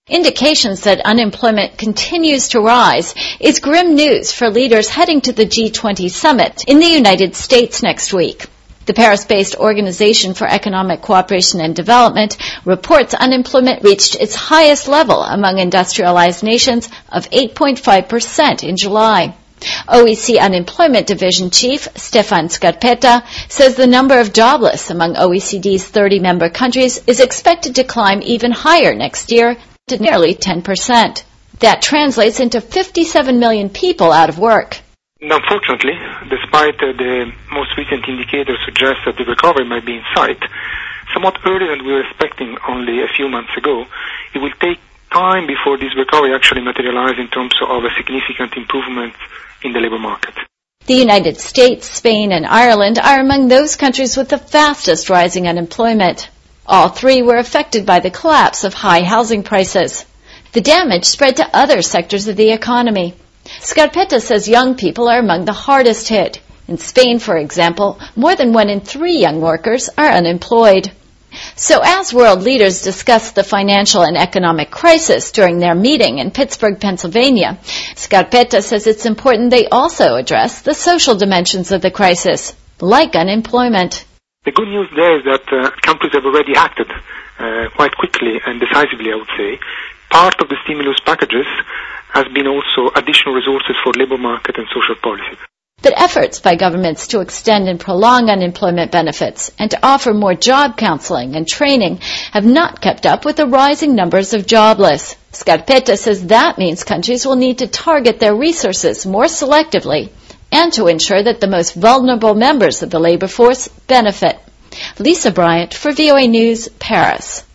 Indications that unemployment continues to rise is grim news for leaders heading to the G20 summit in the United States next week. The Paris-based Organization for Economic Cooperation and Development reports unemployment reached its highest level among industrialized nations of 8.5% in July. OEC Unemployment Division Chief Stefan Scarpetta says the number of jobless among OECD's 30 member countries is expected to climb even higher next year to nearly 10%. That translates into 57 million people out of work. Unfortunately, despite the most recent indicators suggest that the recovery might be in sight, somewhat earlier than we were expecting only a few months ago, it will take time before this recovery actually materializes in terms of a significant improvement in the labor market. The United States, Spain, and Ireland are among those countries with the fastest rising unemployment. All three were affected by the collapse of high housing prices. The damage spread to other sectors of the economy. Scarpetta says young people are among the hardest hit. In Spain, for example, more than 1 in 3 young workers are unemployed. So as world leaders discuss the financial and economic crisis during their meeting in Pittsburgh, Pennsylvania, Scarpetta says it's important they also address the social dimensions of the crisis, like unemployment. The good news there is that countries have already acted quite quickly and decisively, I would say. Part of the stimulus packages has been also additional resources for labor market and social policy. But efforts by governments to extend and prolong unemployment benefits and to offer more job counseling and training have not kept up with the rising numbers of jobless. Scarpetta says that means countries will need to target their resources more selectively and to ensure that the most vulnerable members of the labor force benefit. Lisa Bryant for VOA News, Paris.